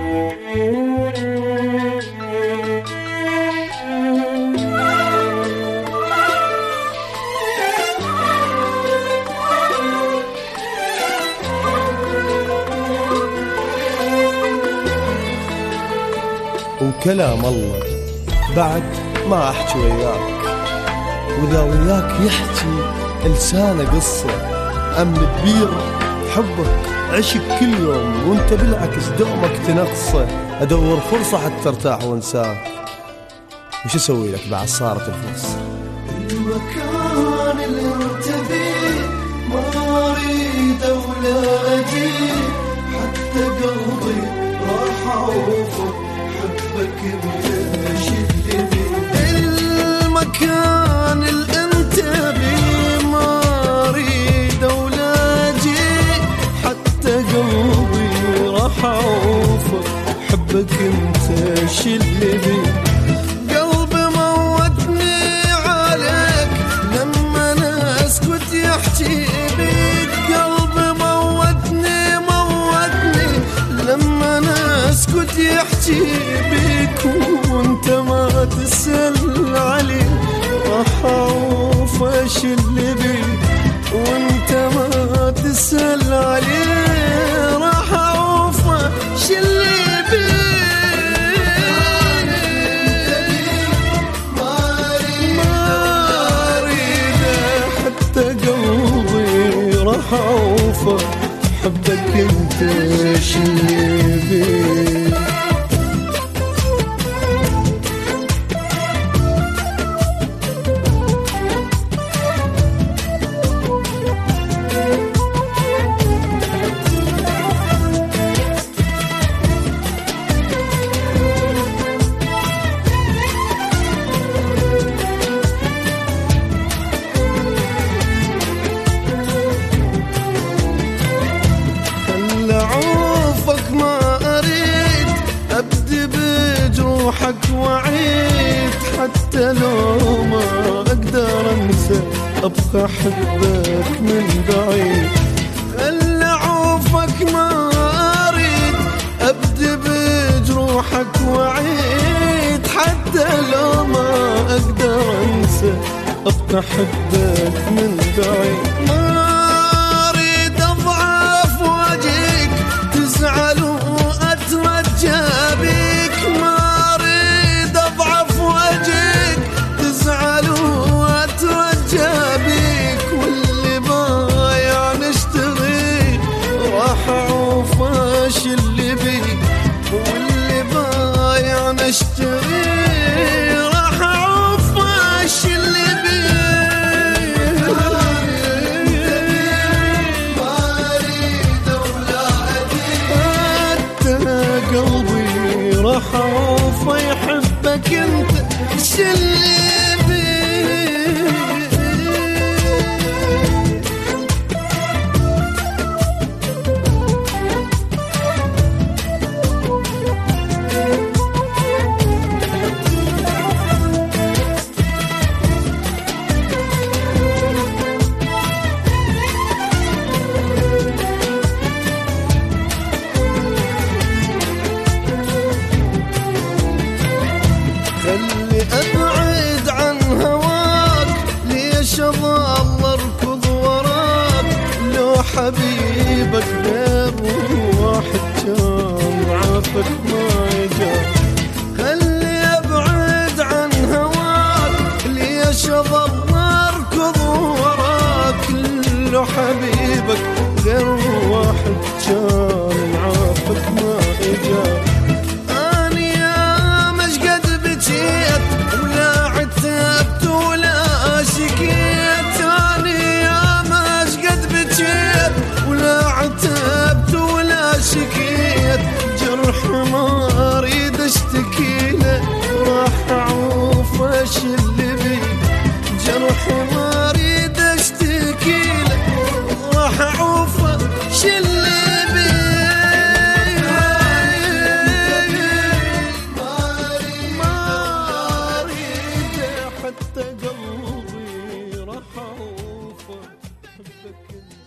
وكلام الله بعد ما أحكي وياك، وإذا وياك يحكي لسانه قصة. أمن كبير حبك عشق كل يوم، وانت بالعكس دومك تنقصه. أدور فرصة حتى ارتاح وانساك، وش أسوي لك بعد صارت الفرصة؟ المكان اللي انت بيه ما أريد ولا أجي، حتى قلبي راح أوفر حبك بشد بيه. المكان اللي انت بيه ما أريد ولا أجي، حتى قلبي راح أوفر حبك انت شد بيه. يحكي بيك قلبي موتني لما انا اسكت يحكي بيك، وانت ما تسأل علي راح اعوف ايش اللي بيك، وانت ما تسأل علي راح اعوف ايش اللي بيك. راح أوفى حبك انت شيبي. بجروحك وعيت حتى لو ما أقدر أنسى أبقى أحبك من بعيد. خل أعوفك ما أريد أبدي بجروحك وعيت حتى لو ما أقدر أنسى أبقى أحبك من بعيد. ما أريد أضعف وأجيك تزعل وأترجى بيك، ما أريد أضعف وأجيك تزعل وأترجى بيك، واللي بايع نشتغي راح أعوف ايش اللي بيك، واللي بايع نشتغي راح أعوف ايش اللي بيك. قلبي راح أوف يحبك انت شلي بيه. خلي أبعد عن هواك، ليش أظل أركض وراك، لو حبيبك غير واحد كان عافك ما يجاك. خلي أبعد عن هواك، ليش أظل أركض وراك، لو حبيبك غير واحد كان عافك ما يجاك. ولا عتبت ولا شكيت، أنا يا ماش قد بجيت ولا عتبت ولا شكيت، جرح ما أريد أشتكي له راح أعوف ايش اللي بيك، جرح ما أريد أشتكي له راح أعوف ايش اللي بيك. حتى قلبي راح أوفى حبك.